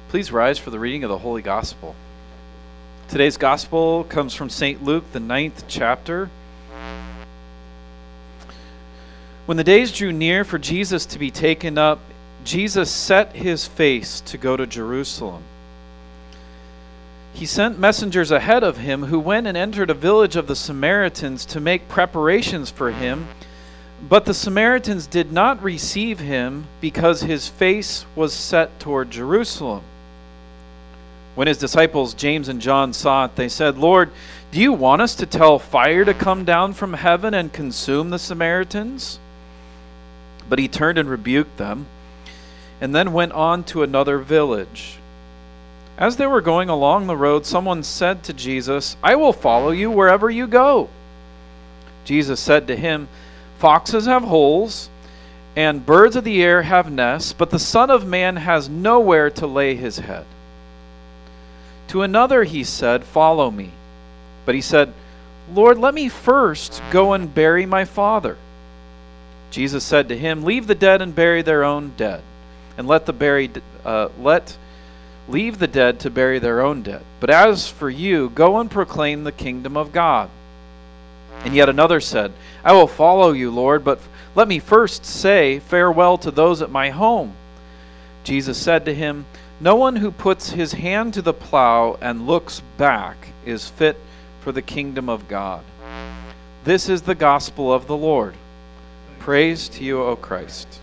Please rise for the reading of the Holy Gospel. Today's Gospel comes from St. Luke, the 9th chapter. When the days drew near for Jesus to be taken up, Jesus set his face to go to Jerusalem. He sent messengers ahead of him who went and entered a village of the Samaritans to make preparations for him. But the Samaritans did not receive him because his face was set toward Jerusalem. When his disciples James and John saw it, they said, "Lord, do you want us to tell fire to come down from heaven and consume the Samaritans?" But he turned and rebuked them, and then went on to another village. As they were going along the road, someone said to Jesus, "I will follow you wherever you go." Jesus said to him, "Foxes have holes, and birds of the air have nests, but the Son of Man has nowhere to lay his head." To another he said, "Follow me." But he said, "Lord, let me first go and bury my father." Jesus said to him, "Leave the dead and bury their own dead, and leave the dead to bury their own dead. But as for you, go and proclaim the kingdom of God." And yet another said, "I will follow you, Lord, but let me first say farewell to those at my home." Jesus said to him, "No one who puts his hand to the plow and looks back is fit for the kingdom of God." This is the gospel of the Lord. Praise to you, O Christ.